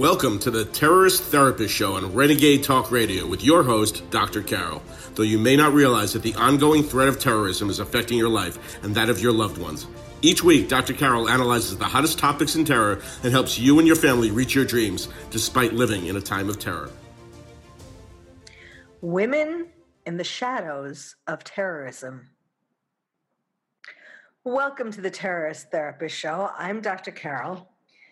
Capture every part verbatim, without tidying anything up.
Welcome to the Terrorist Therapist Show on Renegade Talk Radio with your host, Doctor Carol. Though you may not realize that the ongoing threat of terrorism is affecting your life and that of your loved ones. Each week, Doctor Carol analyzes the hottest topics in terror and helps you and your family reach your dreams despite living in a time of terror. Women in the shadows of terrorism. Welcome to the Terrorist Therapist Show. I'm Doctor Carol,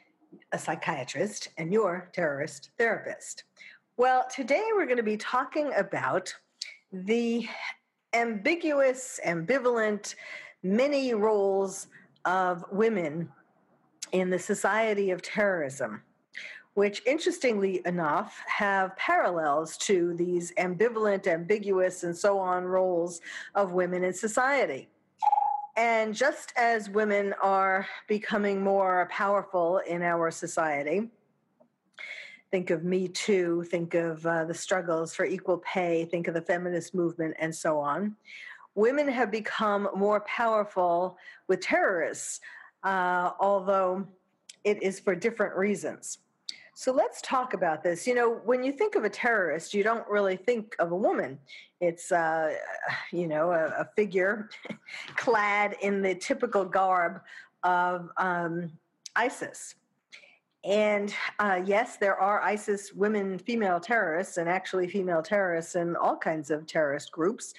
a psychiatrist, and your terrorist therapist. Well, today we're going to be talking about the ambiguous, ambivalent, many roles of women in the society of terrorism, which, interestingly enough, have parallels to these ambivalent, ambiguous, and so on roles of women in society. And just as women are becoming more powerful in our society, think of Me Too, think of uh, the struggles for equal pay, think of the feminist movement, and so on, women have become more powerful with terrorists, uh, although it is for different reasons. So let's talk about this. You know, when you think of a terrorist, you don't really think of a woman. It's, uh, you know, a, a figure clad in the typical garb of um, ISIS. And uh, yes, there are ISIS women female terrorists, and actually female terrorists in all kinds of terrorist groups.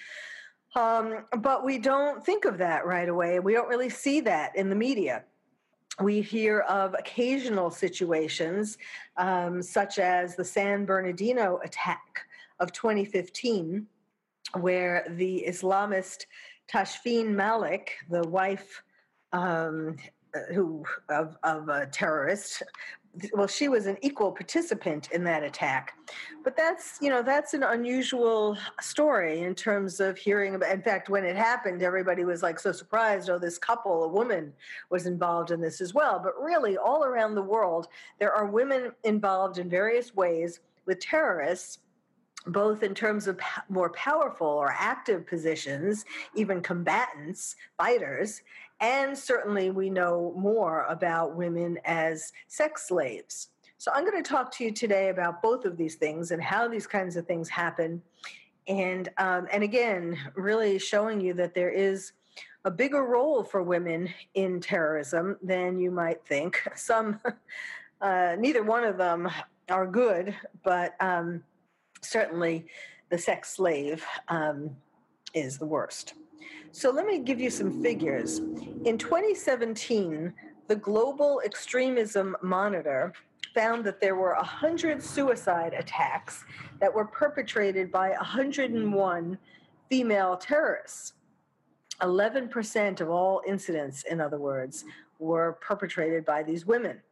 Um, but we don't think of that right away. We don't really see that in the media. We hear of occasional situations, um, such as the San Bernardino attack of twenty fifteen, where the Islamist Tashfeen Malik, the wife um, who of, of a terrorist, well, she was an equal participant in that attack. But that's, you know, that's an unusual story in terms of hearing about. In fact, when it happened, everybody was like so surprised, oh, this couple, a woman, was involved in this as well. But really, all around the world, there are women involved in various ways with terrorists, both in terms of more powerful or active positions, even combatants, fighters, and certainly we know more about women as sex slaves. So I'm going to talk to you today about both of these things and how these kinds of things happen. And, um, and again, really showing you that there is a bigger role for women in terrorism than you might think. Some, uh, neither one of them are good, but um, certainly the sex slave um, is the worst. So let me give you some figures. In twenty seventeen, the Global Extremism Monitor found that there were one hundred suicide attacks that were perpetrated by one hundred one female terrorists. eleven percent of all incidents, in other words, were perpetrated by these women.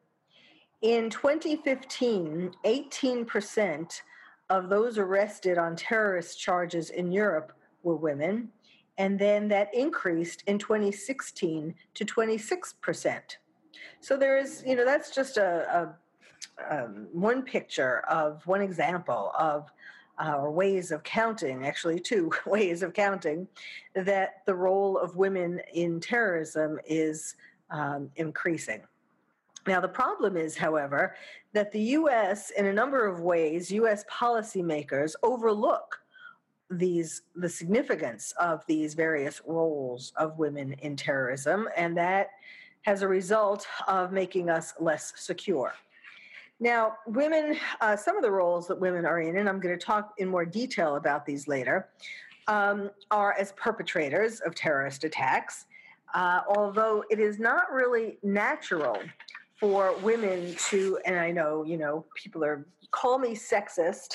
In twenty fifteen, eighteen percent of those arrested on terrorist charges in Europe were women, and then that increased in twenty sixteen to twenty-six percent. So there is, you know, that's just a, a um, one picture of one example of uh, or ways of counting, actually two ways of counting, that the role of women in terrorism is um, increasing. Now, the problem is, however, that the U S, in a number of ways, U S policymakers overlook these the significance of these various roles of women in terrorism, and that has a result of making us less secure. Now, women, uh, some of the roles that women are in, and I'm going to talk in more detail about these later, um, are as perpetrators of terrorist attacks, uh, although it is not really natural for women to, and I know, you know, people are, call me sexist,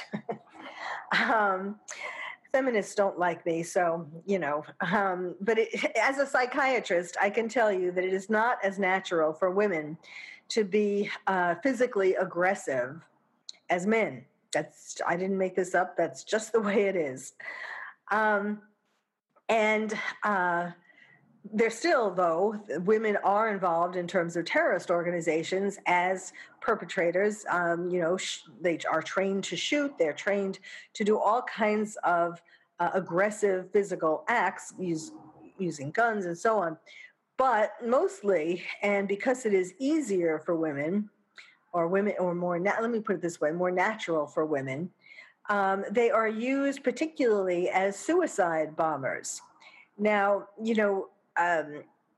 um, feminists don't like me, so, you know, um, but it, as a psychiatrist, I can tell you that it is not as natural for women to be uh, physically aggressive as men. That's, I didn't make this up, that's just the way it is. Um, and uh, There's still, though, women are involved in terms of terrorist organizations as perpetrators. Um, you know, sh- they are trained to shoot. They're trained to do all kinds of uh, aggressive physical acts, use, using guns and so on. But mostly, and because it is easier for women, or women, or more, na- let me put it this way, more natural for women, um, they are used particularly as suicide bombers. Now, you know, um,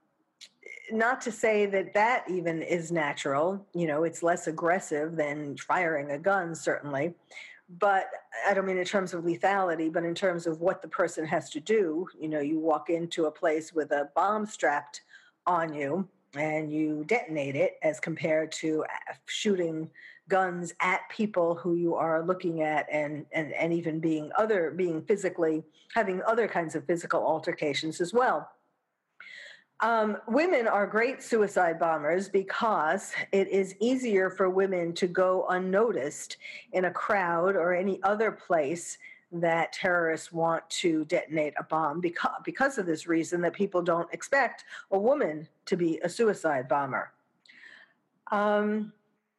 not to say that that even is natural, you know, it's less aggressive than firing a gun, certainly. But I don't mean in terms of lethality, but in terms of what the person has to do. You know, you walk into a place with a bomb strapped on you and you detonate it, as compared to shooting guns at people who you are looking at, and, and, and even being other, being physically, having other kinds of physical altercations as well. Um, women are great suicide bombers because it is easier for women to go unnoticed in a crowd or any other place that terrorists want to detonate a bomb, because, because of this reason that people don't expect a woman to be a suicide bomber. Um,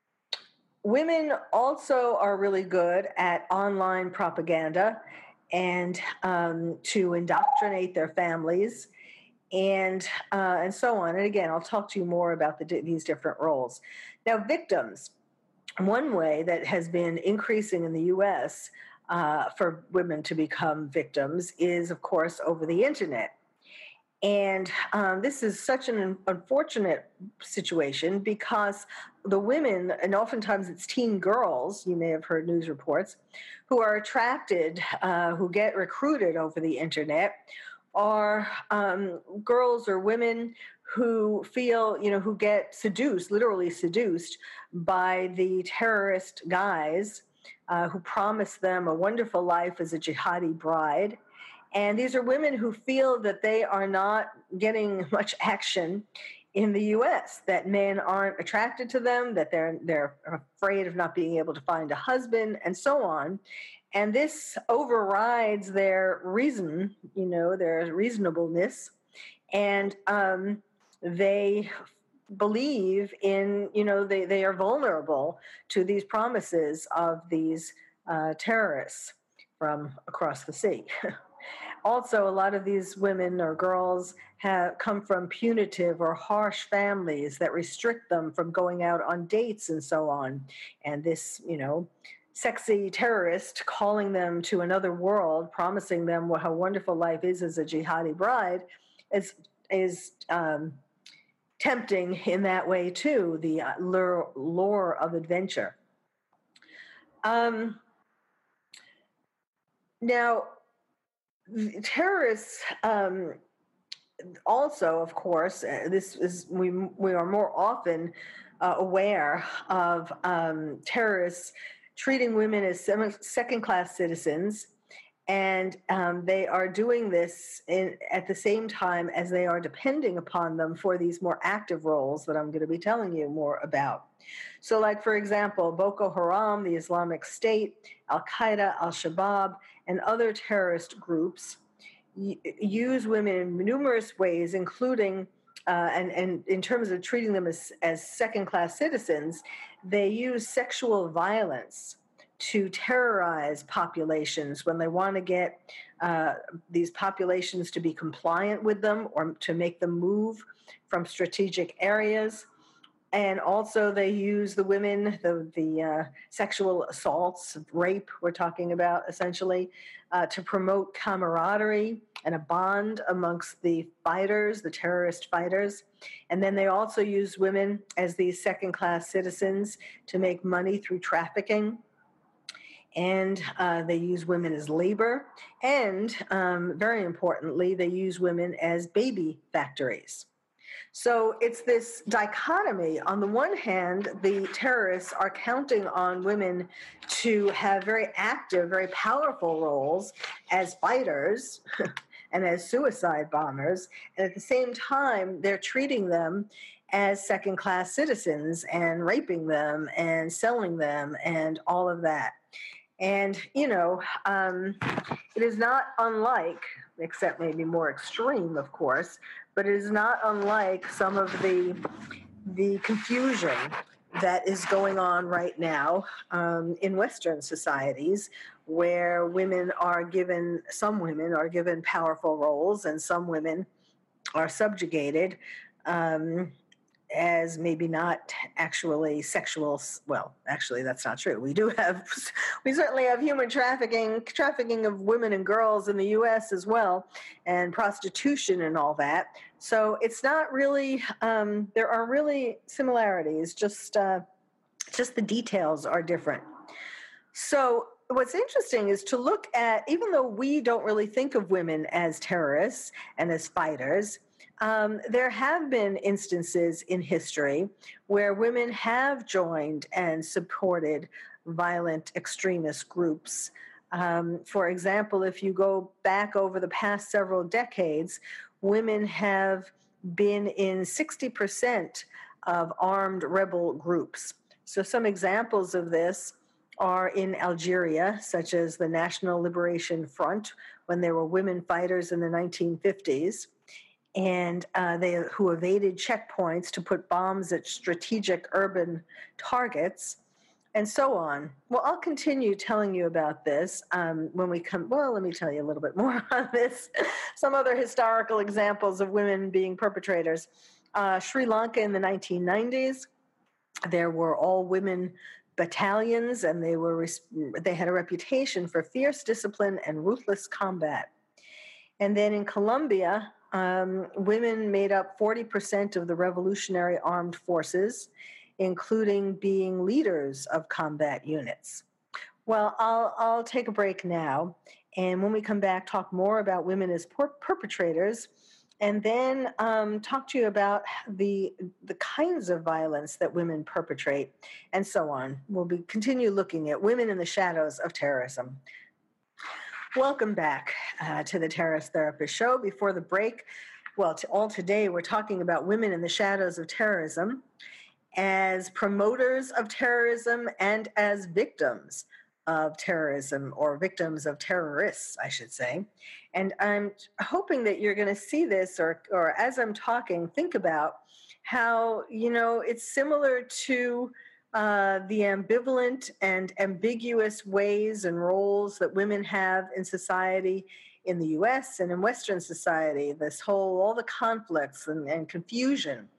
women also are really good at online propaganda and um, to indoctrinate their families, and uh, and so on. And again, I'll talk to you more about the, these different roles. Now, victims. One way that has been increasing in the U S uh, for women to become victims is, of course, over the internet. And um, this is such an unfortunate situation because the women, and oftentimes it's teen girls, you may have heard news reports, who are attracted, uh, who get recruited over the internet, are um, girls or women who feel, you know, who get seduced, literally seduced by the terrorist guys uh, who promise them a wonderful life as a jihadi bride. And these are women who feel that they are not getting much action in the U S, that men aren't attracted to them, that they're they're afraid of not being able to find a husband, and so on. And this overrides their reason, you know, their reasonableness, and um, they believe in, you know, they, they are vulnerable to these promises of these uh, terrorists from across the sea. Also, a lot of these women or girls have come from punitive or harsh families that restrict them from going out on dates and so on. And this, you know, sexy terrorist calling them to another world, promising them what how wonderful life is as a jihadi bride, is is um, tempting in that way too. The uh, lure, lure of adventure. Um, now, terrorists. Um, Also, of course, uh, this is we we are more often uh, aware of um, terrorists treating women as second-class citizens, and um, they are doing this in, at the same time as they are depending upon them for these more active roles that I'm going to be telling you more about. So, like, for example, Boko Haram, the Islamic State, Al-Qaeda, Al-Shabaab, and other terrorist groups use women in numerous ways, including, uh, and, and in terms of treating them as, as second-class citizens, they use sexual violence to terrorize populations when they want to get uh, these populations to be compliant with them or to make them move from strategic areas. And also they use the women, the, the uh, sexual assaults, rape we're talking about essentially, uh, to promote camaraderie and a bond amongst the fighters, the terrorist fighters. And then they also use women as these second-class citizens to make money through trafficking. And uh, they use women as labor. And um, very importantly, they use women as baby factories. So it's this dichotomy. On the one hand, the terrorists are counting on women to have very active, very powerful roles as fighters and as suicide bombers. And at the same time, they're treating them as second-class citizens and raping them and selling them and all of that. And, you know, um, it is not unlike, except maybe more extreme, of course, but it is not unlike some of the the confusion that is going on right now um, in Western societies, where women are given, some women are given powerful roles and some women are subjugated. Um, as maybe not actually sexual. Well, actually, that's not true. We do have, we certainly have human trafficking, trafficking of women and girls in the U S as well, and prostitution and all that. So it's not really, um, there are really similarities, just, uh, just the details are different. So what's interesting is to look at, even though we don't really think of women as terrorists and as fighters, Um, there have been instances in history where women have joined and supported violent extremist groups. Um, for example, if you go back over the past several decades, women have been in sixty percent of armed rebel groups. So some examples of this are in Algeria, such as the National Liberation Front, when there were women fighters in the nineteen fifties. And uh, they who evaded checkpoints to put bombs at strategic urban targets, and so on. Well, I'll continue telling you about this um, when we come. Well, let me tell you a little bit more on this. Some other historical examples of women being perpetrators. Uh, Sri Lanka in the nineteen nineties, there were all-women battalions, and they were they had a reputation for fierce discipline and ruthless combat. And then in Colombia, Um, women made up forty percent of the revolutionary armed forces, including being leaders of combat units. Well, I'll, I'll take a break now, and when we come back, talk more about women as per- perpetrators, and then um, talk to you about the, the kinds of violence that women perpetrate, and so on. We'll be continue looking at women in the shadows of terrorism. Welcome back uh, to the Terrorist Therapist Show. Before the break, well, to all today, we're talking about women in the shadows of terrorism as promoters of terrorism and as victims of terrorism, or victims of terrorists, I should say. And I'm hoping that you're going to see this, or, or as I'm talking, think about how, you know, it's similar to Uh, the ambivalent and ambiguous ways and roles that women have in society in the U S and in Western society, this whole, all the conflicts and, and confusion,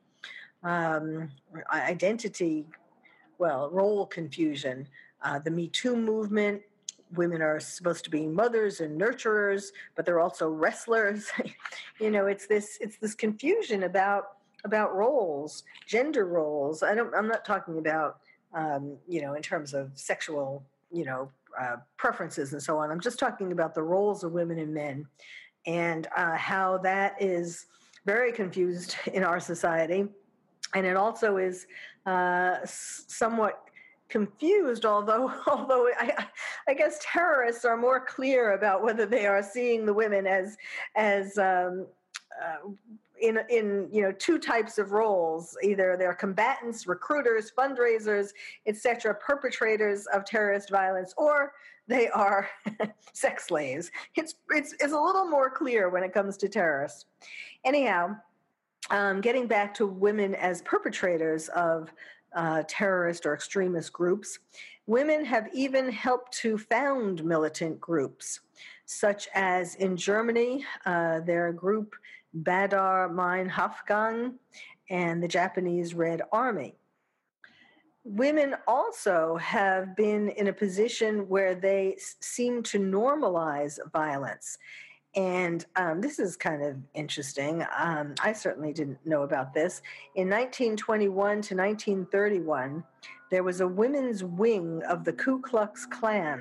um, identity, well, role confusion, uh, the Me Too movement. Women are supposed to be mothers and nurturers, but they're also wrestlers. You know, it's this, it's this confusion about about roles, gender roles. I don't, I'm not talking about, um, you know, in terms of sexual, you know, uh, preferences and so on. I'm just talking about the roles of women and men, and uh, how that is very confused in our society. And it also is uh, somewhat confused, although although I, I guess terrorists are more clear about whether they are seeing the women as as um, uh, in in you know two types of roles. Either they're combatants, recruiters, fundraisers, et cetera, perpetrators of terrorist violence, or they are sex slaves. It's it's it's a little more clear when it comes to terrorists. Anyhow, um, getting back to women as perpetrators of uh, terrorist or extremist groups, women have even helped to found militant groups, such as in Germany, uh, their group Badar Mein Hafgang and the Japanese Red Army. Women also have been in a position where they s- seem to normalize violence. And um, this is kind of interesting. Um, I certainly didn't know about this. In nineteen twenty-one to nineteen thirty-one, there was a women's wing of the Ku Klux Klan,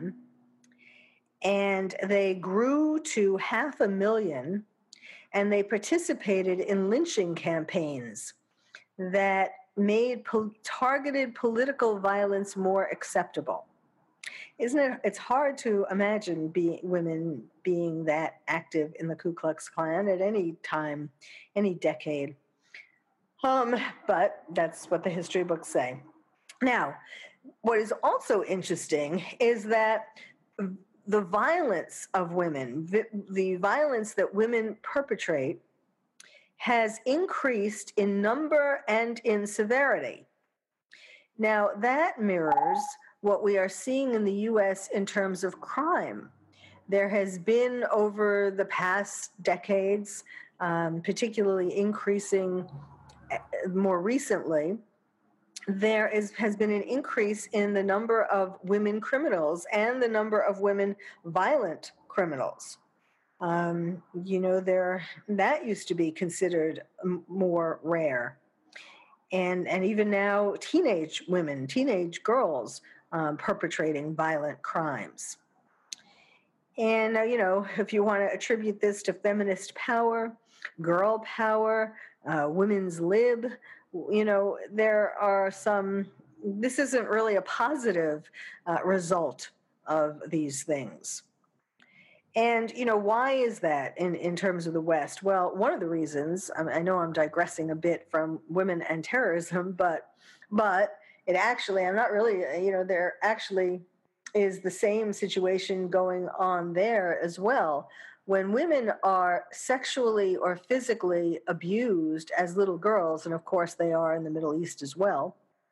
and they grew to half a million, and they participated in lynching campaigns that made po- targeted political violence more acceptable. Isn't it? It's hard to imagine being, women being that active in the Ku Klux Klan at any time, any decade. Um, but that's what the history books say. Now, what is also interesting is that the violence of women, the, the violence that women perpetrate, has increased in number and in severity. Now, that mirrors what we are seeing in the U S in terms of crime. There has been, over the past decades, um, particularly increasing more recently, there is has been an increase in the number of women criminals and the number of women violent criminals. Um, you know, there that used to be considered m- more rare, and and even now, teenage women, teenage girls, um, perpetrating violent crimes. And uh, you know, if you want to attribute this to feminist power, girl power, uh, women's lib, you know, there are some. This isn't really a positive uh, result of these things. And, you know, why is that in, in terms of the West? Well, one of the reasons, I, mean, I know I'm digressing a bit from women and terrorism, but but it actually, I'm not really, you know, there actually is the same situation going on there as well. When women are sexually or physically abused as little girls, and of course they are in the Middle East as well,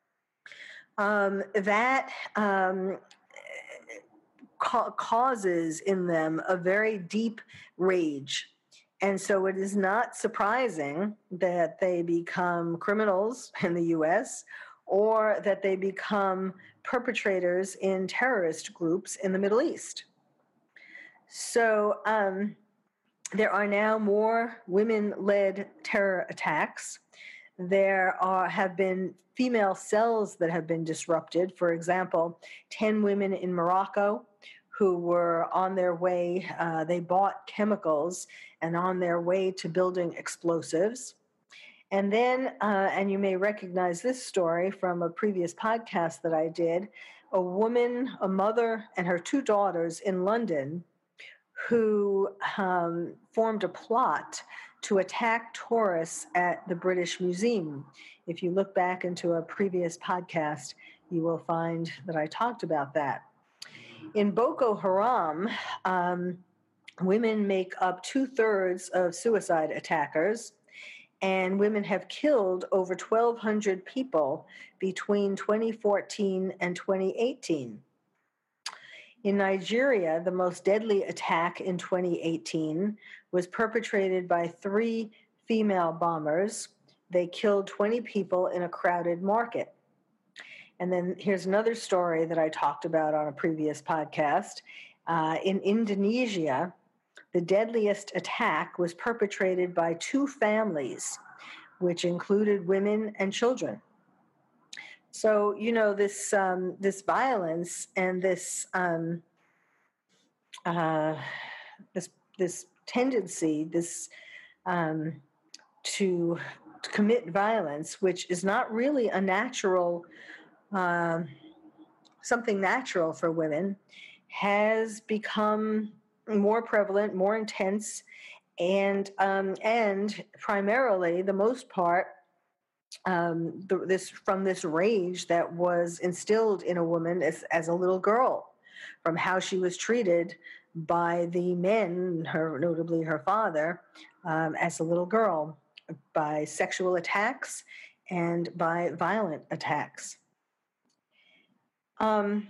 um, that um, ca- causes in them a very deep rage. And so it is not surprising that they become criminals in the U S or that they become perpetrators in terrorist groups in the Middle East. So um, there are now more women-led terror attacks. There are have been female cells that have been disrupted. For example, ten women in Morocco who were on their way, uh, they bought chemicals and on their way to building explosives. And then, uh, and you may recognize this story from a previous podcast that I did, a woman, a mother, and her two daughters in London who um, formed a plot to attack tourists at the British Museum. If you look back into a previous podcast, you will find that I talked about that. In Boko Haram, um, women make up two-thirds of suicide attackers, and women have killed over twelve hundred people between twenty fourteen and twenty eighteen. In Nigeria, the most deadly attack in twenty eighteen was perpetrated by three female bombers. They killed twenty people in a crowded market. And then here's another story that I talked about on a previous podcast. Uh, in Indonesia, the deadliest attack was perpetrated by two families, which included women and children. So, you know, this um, this violence and this um, uh, this this tendency, this um, to, to commit violence, which is not really a natural, um, something natural for women, has become more prevalent, more intense, and um, and primarily, the most part, um, the, this from this rage that was instilled in a woman as, as a little girl, from how she was treated by the men, her notably her father, um, as a little girl, by sexual attacks and by violent attacks. Um,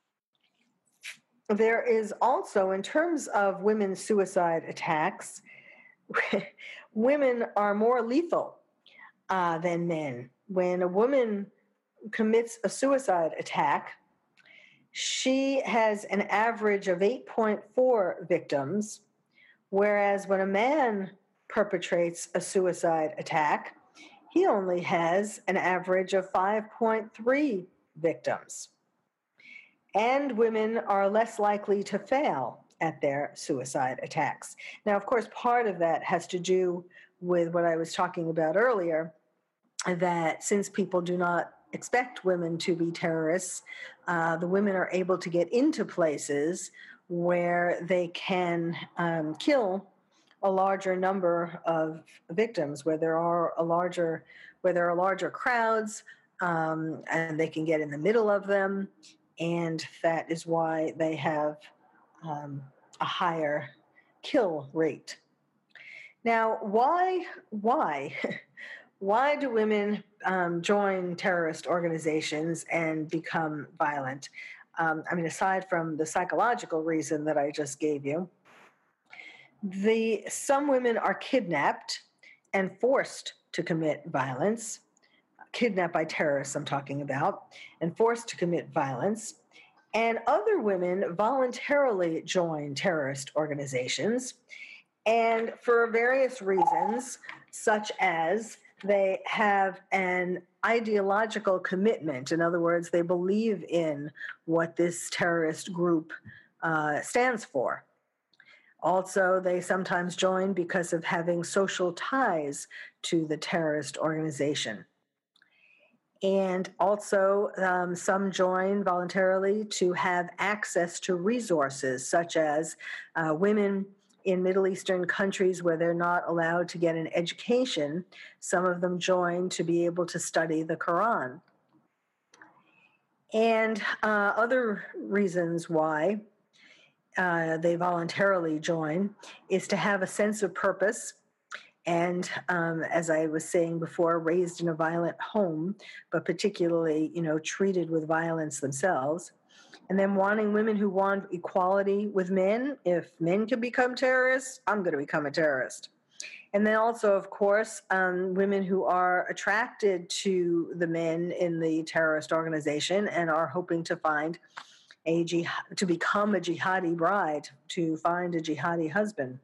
there is also, in terms of women's suicide attacks, women are more lethal uh, than men. When a woman commits a suicide attack, she has an average of eight point four victims, whereas when a man perpetrates a suicide attack, he only has an average of five point three victims. And women are less likely to fail at their suicide attacks. Now, of course, part of that has to do with what I was talking about earlier, that since people do not expect women to be terrorists, uh, the women are able to get into places where they can um, kill a larger number of victims, where there are a larger, where there are larger crowds, um, and they can get in the middle of them, and that is why they have um, a higher kill rate. Now, why, why, why do women um, join terrorist organizations and become violent? Um, I mean, aside from the psychological reason that I just gave you, the some women are kidnapped and forced to commit violence, kidnapped by terrorists, I'm talking about, and forced to commit violence. And other women voluntarily join terrorist organizations, and for various reasons, such as they have an ideological commitment. In other words, they believe in what this terrorist group uh, stands for. Also, they sometimes join because of having social ties to the terrorist organization. And also, um, some join voluntarily to have access to resources, such as uh, women in Middle Eastern countries where they're not allowed to get an education. Some of them join to be able to study the Quran. And uh, other reasons why uh, they voluntarily join is to have a sense of purpose. And um, as I was saying before, raised in a violent home, but particularly, you know, treated with violence themselves. And then wanting women who want equality with men. If men can become terrorists, I'm going to become a terrorist. And then also, of course, um, women who are attracted to the men in the terrorist organization and are hoping to find a jihad, to become a jihadi bride, to find a jihadi husband.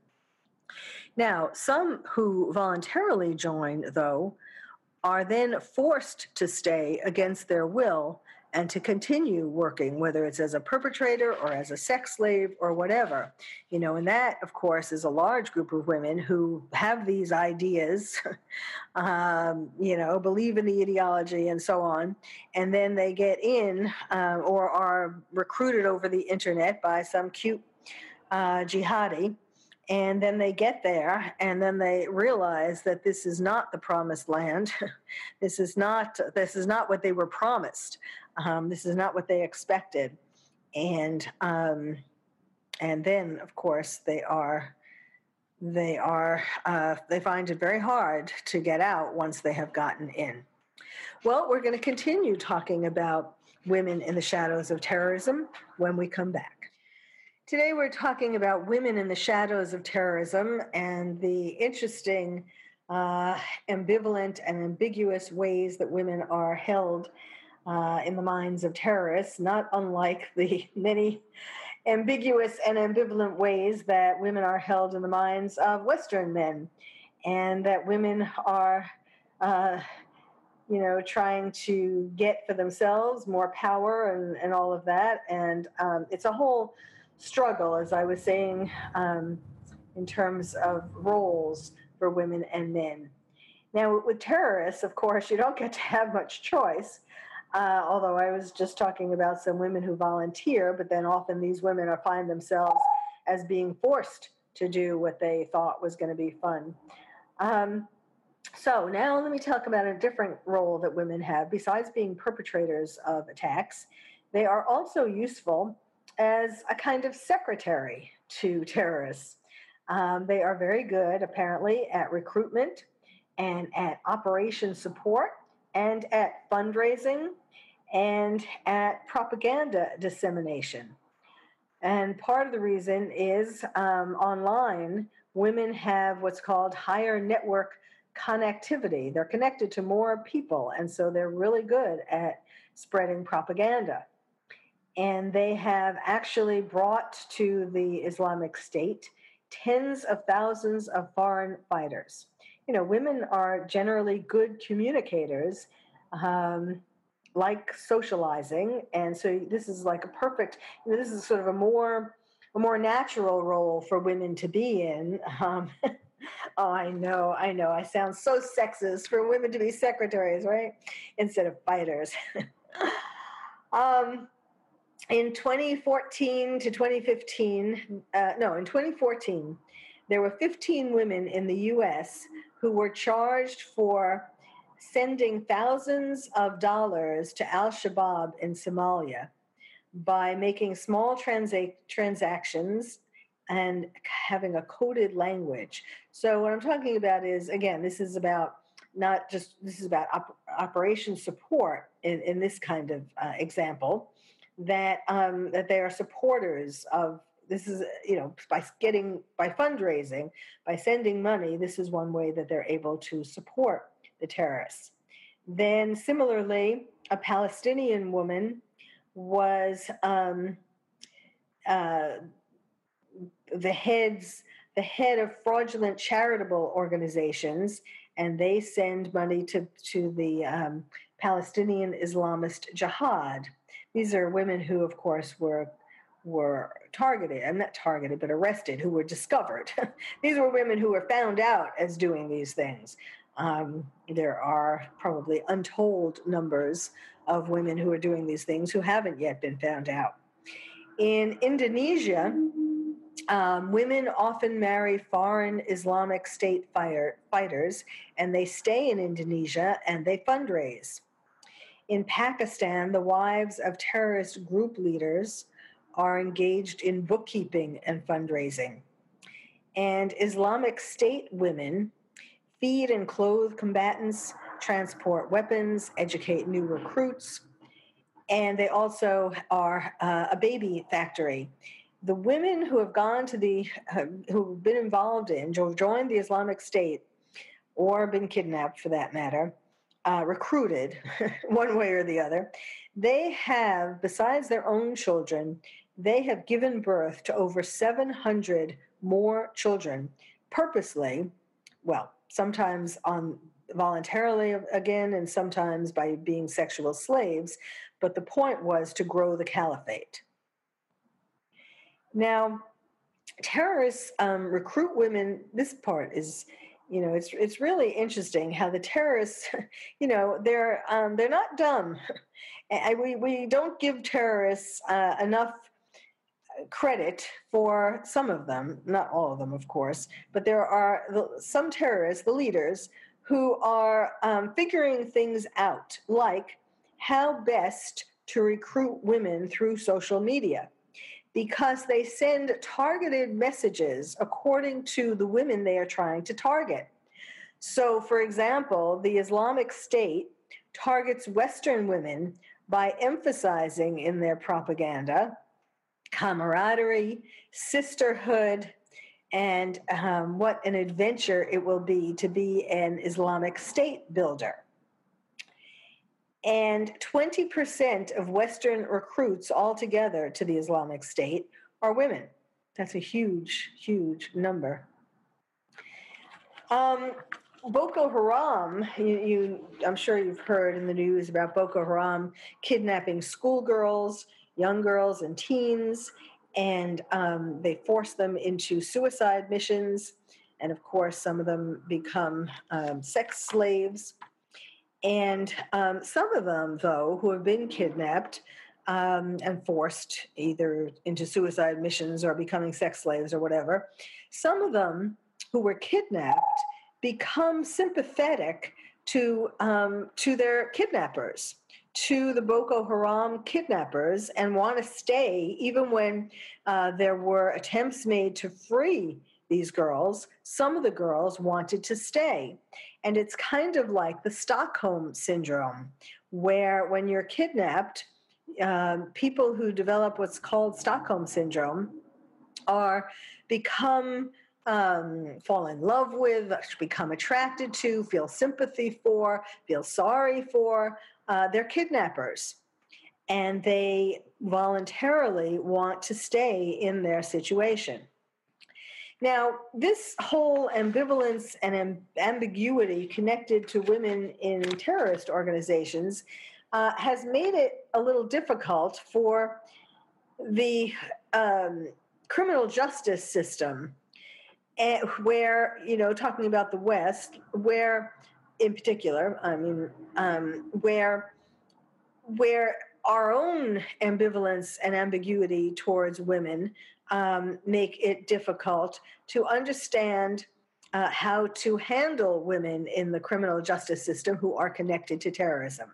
Now, some who voluntarily join, though, are then forced to stay against their will and to continue working, whether it's as a perpetrator or as a sex slave or whatever. You know, and that, of course, is a large group of women who have these ideas, um, you know, believe in the ideology and so on, and then they get in uh, or are recruited over the internet by some cute uh, jihadi. And then they get there, and then they realize that this is not the promised land. This is not this is not what they were promised. Um, this is not what they expected. And um, and then, of course, they are they are uh, they find it very hard to get out once they have gotten in. Well, we're going to continue talking about women in the shadows of terrorism when we come back. Today we're talking about women in the shadows of terrorism and the interesting, uh, ambivalent and ambiguous ways that women are held uh, in the minds of terrorists, not unlike the many ambiguous and ambivalent ways that women are held in the minds of Western men, and that women are, uh, you know, trying to get for themselves more power and, and all of that. And um, it's a whole struggle, as I was saying, um, in terms of roles for women and men. Now, with terrorists, of course, you don't get to have much choice, uh, although I was just talking about some women who volunteer, but then often these women are, find themselves as being forced to do what they thought was going to be fun. Um, so now let me talk about a different role that women have. Besides being perpetrators of attacks, they are also useful as a kind of secretary to terrorists. Um, they are very good, apparently, at recruitment and at operation support and at fundraising and at propaganda dissemination. And part of the reason is um, online, women have what's called higher network connectivity. They're connected to more people, and so they're really good at spreading propaganda. And they have actually brought to the Islamic State tens of thousands of foreign fighters. You know, women are generally good communicators, um, like socializing, and so this is like a perfect. You know, this is sort of a more a more natural role for women to be in. Um, oh, I know, I know. I sound so sexist for women to be secretaries, right, instead of fighters. um, In twenty fourteen to twenty fifteen, uh, no, in twenty fourteen, there were fifteen women in the U S who were charged for sending thousands of dollars to Al-Shabaab in Somalia by making small transa- transactions and having a coded language. So what I'm talking about is, again, this is about not just, this is about op- operation support in, in this kind of uh, example. That um, that they are supporters of, this is, you know, by getting, by fundraising, by sending money, this is one way that they're able to support the terrorists. Then, similarly, a Palestinian woman was um, uh, the heads the head of fraudulent charitable organizations, and they send money to to the um, Palestinian Islamist Jihad. These are women who, of course, were were targeted. I'm not targeted, but arrested. Who were discovered. These were women who were found out as doing these things. Um, there are probably untold numbers of women who are doing these things who haven't yet been found out. In Indonesia, um, women often marry foreign Islamic State fire, fighters, and they stay in Indonesia and they fundraise. In Pakistan, the wives of terrorist group leaders are engaged in bookkeeping and fundraising. And Islamic State women feed and clothe combatants, transport weapons, educate new recruits, and they also are uh, a baby factory. The women who have gone to the, uh, who've been involved in, who have joined the Islamic State, or been kidnapped for that matter, uh, recruited one way or the other, they have, besides their own children, they have given birth to over seven hundred more children purposely, well, sometimes on voluntarily again, and sometimes by being sexual slaves. But the point was to grow the caliphate. Now, terrorists um, recruit women. This part is, you know, it's it's really interesting how the terrorists, you know, they're um, they're not dumb. And we we don't give terrorists uh, enough credit for some of them, not all of them, of course, but there are some terrorists, the leaders, who are um, figuring things out, like how best to recruit women through social media, because they send targeted messages according to the women they are trying to target. So, for example, the Islamic State targets Western women by emphasizing in their propaganda camaraderie, sisterhood, and um, what an adventure it will be to be an Islamic State builder. And twenty percent of Western recruits altogether to the Islamic State are women. That's a huge, huge number. Um, Boko Haram, you, you, I'm sure you've heard in the news about Boko Haram kidnapping schoolgirls, young girls and teens, and um, they force them into suicide missions. And of course, some of them become um, sex slaves. And um, some of them, though, who have been kidnapped um, and forced either into suicide missions or becoming sex slaves or whatever, some of them who were kidnapped become sympathetic to um, to their kidnappers, to the Boko Haram kidnappers, and want to stay even when uh, there were attempts made to free these girls. Some of the girls wanted to stay. And it's kind of like the Stockholm Syndrome, where when you're kidnapped, um, people who develop what's called Stockholm Syndrome are become, um, fall in love with, become attracted to, feel sympathy for, feel sorry for uh, their kidnappers. And they voluntarily want to stay in their situation. Now, this whole ambivalence and amb- ambiguity connected to women in terrorist organizations uh, has made it a little difficult for the um, criminal justice system, uh, where, you know, talking about the West, where, in particular, I mean, um, where, where our own ambivalence and ambiguity towards women Um, make it difficult to understand uh, how to handle women in the criminal justice system who are connected to terrorism.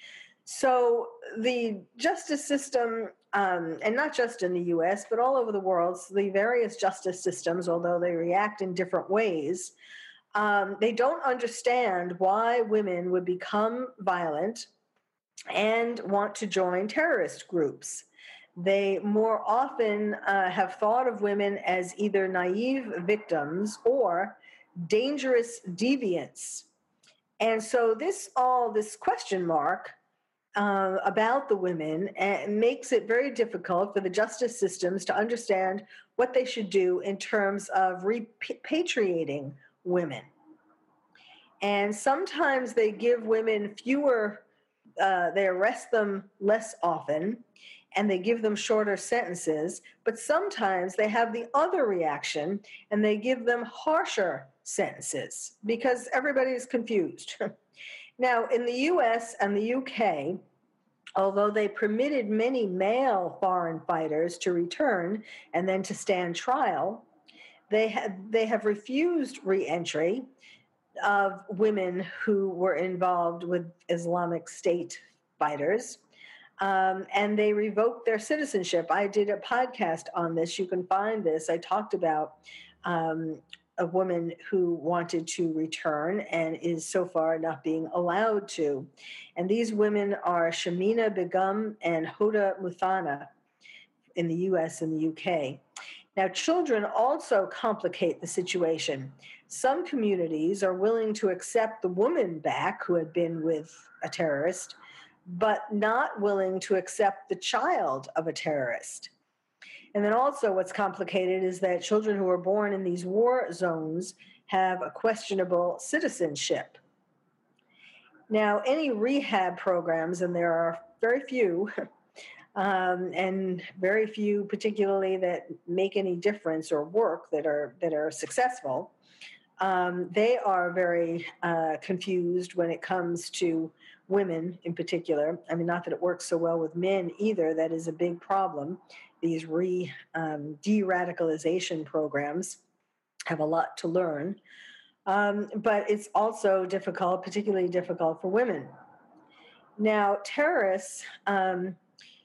So the justice system, um, and not just in the U S, but all over the world, so the various justice systems, although they react in different ways, um, they don't understand why women would become violent and want to join terrorist groups. They more often uh, have thought of women as either naive victims or dangerous deviants. And so this all, this question mark uh, about the women uh, makes it very difficult for the justice systems to understand what they should do in terms of repatriating women. And sometimes they give women fewer, uh, they arrest them less often, and they give them shorter sentences, but sometimes they have the other reaction and they give them harsher sentences because everybody is confused. Now, in the U S and the U K, although they permitted many male foreign fighters to return and then to stand trial, they have, they have refused re-entry of women who were involved with Islamic State fighters. Um, and they revoked their citizenship. I did a podcast on this. You can find this. I talked about um, a woman who wanted to return and is so far not being allowed to. And these women are Shamina Begum and Hoda Muthana in the U S and the U K. Now, children also complicate the situation. Some communities are willing to accept the woman back who had been with a terrorist, but not willing to accept the child of a terrorist. And then also what's complicated is that children who are born in these war zones have a questionable citizenship. Now, any rehab programs, and there are very few, um, and very few particularly that make any difference or work that are that are successful, um, they are very uh, confused when it comes to women in particular. I mean, not that it works so well with men either. That is a big problem. These re um, de-radicalization programs have a lot to learn, um, but it's also difficult, particularly difficult for women. Now, terrorists, um,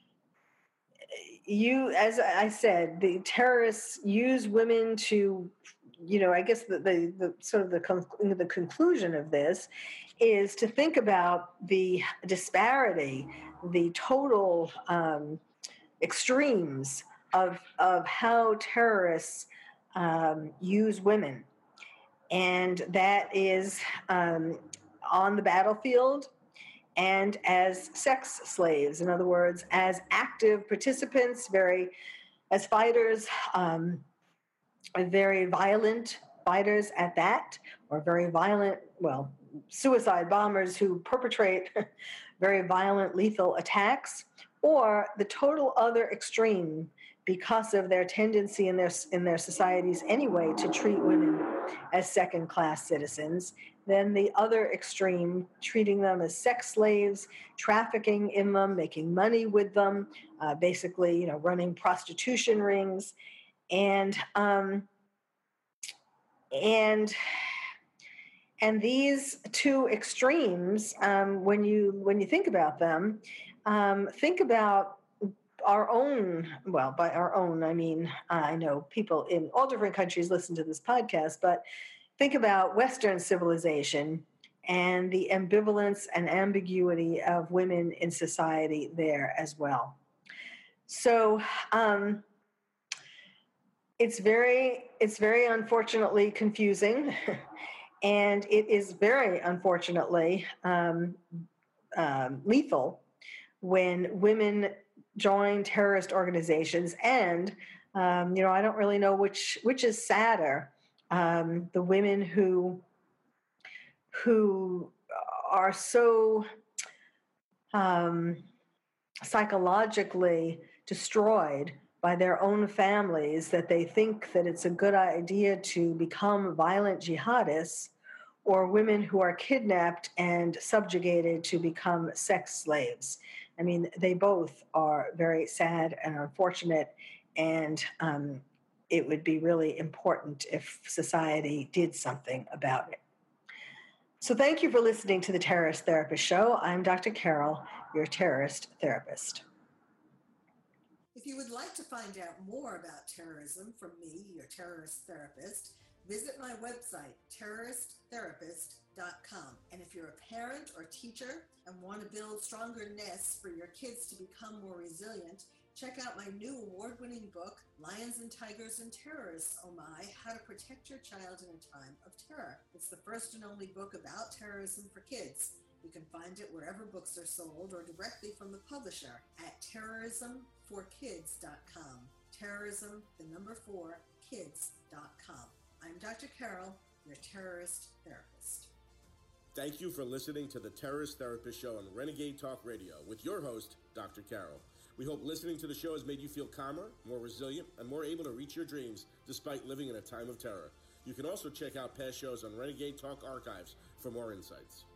you, as I said, the terrorists use women to, you know, I guess the, the, the sort of the, conc- the conclusion of this is to think about the disparity, the total um, extremes of, of how terrorists um, use women. And that is um, on the battlefield and as sex slaves. In other words, as active participants, very, as fighters, um, very violent fighters at that, or very violent, well, suicide bombers who perpetrate very violent, lethal attacks, or the total other extreme because of their tendency in their in their societies anyway to treat women as second-class citizens. Then the other extreme, treating them as sex slaves, trafficking in them, making money with them, uh, basically, you know, running prostitution rings, and um, and and these two extremes, um, when you when you think about them, um, think about our own, well, by our own, I mean, I know people in all different countries listen to this podcast, but think about Western civilization and the ambivalence and ambiguity of women in society there as well. So um, it's very, it's very unfortunately confusing, and it is very unfortunately um, um, lethal when women join terrorist organizations. And, um, you know, I don't really know which which is sadder, um, the women who who are so um, psychologically destroyed by their own families that they think that it's a good idea to become violent jihadists, or women who are kidnapped and subjugated to become sex slaves. I mean, they both are very sad and unfortunate, and um, it would be really important if society did something about it. So thank you for listening to the Terrorist Therapist Show. I'm Doctor Carol, your terrorist therapist. If you would like to find out more about terrorism from me, your terrorist therapist, visit my website, terrorist therapist dot com. And if you're a parent or teacher and want to build stronger nests for your kids to become more resilient, Check out my new award-winning book, Lions and Tigers and Terrorists, Oh My, How to Protect Your Child in a Time of Terror. It's the first and only book about terrorism for kids. You can find it wherever books are sold or directly from the publisher at terrorism for kids dot com. Terrorism, the number four, kids dot com. I'm Doctor Carol, your terrorist therapist. Thank you for listening to the Terrorist Therapist Show on Renegade Talk Radio with your host, Doctor Carol. We hope listening to the show has made you feel calmer, more resilient, and more able to reach your dreams despite living in a time of terror. You can also check out past shows on Renegade Talk Archives for more insights.